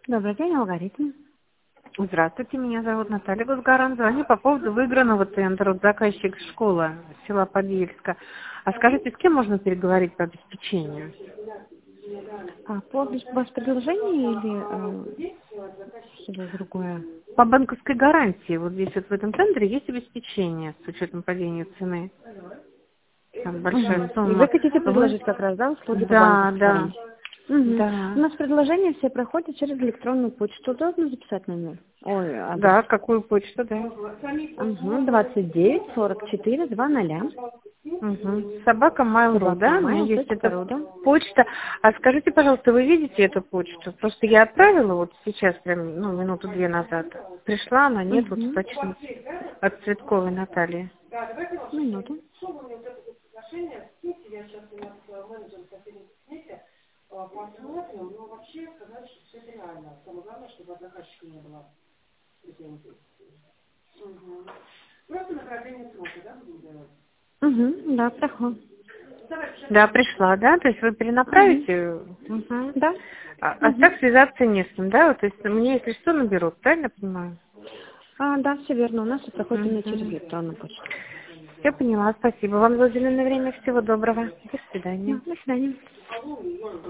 Добрый день, алгоритм. Здравствуйте, меня зовут Наталья Гузгаран. Звоню по поводу выигранного тендера. Вот заказчик школа села Подвельска. А скажите, с кем можно переговорить по обеспечению? А по предложению или что-то другое? По банковской гарантии. Вот здесь вот в этом тендере есть обеспечение с учетом падения цены. Там большая Угу. И вы сумма. хотите предложить как раз, да, услуги по Да, банковской да, гарантии? Угу. У да. нас предложения все проходят через электронную почту. Удобно записать номер? Ой, адрес. Да, какую почту, да. Угу. 29 44 00. Угу. Собака Mail.ru, Собака да? У меня mail есть точка эта ру, да? почта. А скажите, пожалуйста, вы видите эту почту? Просто я отправила вот сейчас, прям, ну, минуту-две назад. Пришла она, нет, вот в Угу. точности от Цветковой Натальи. Минуту. Угу. Да, проходит. Да, пришла, да? То есть вы Угу. перенаправите? Угу. Да. А Угу. так связаться не с кем, да? Вот, то есть мне, если что, наберут, правильно понимаю? Да, все верно. У нас все проходит именно через Угу. электронную почту. Все поняла, спасибо вам за уделенное время. Всего доброго. До Да, свидания. до свидания.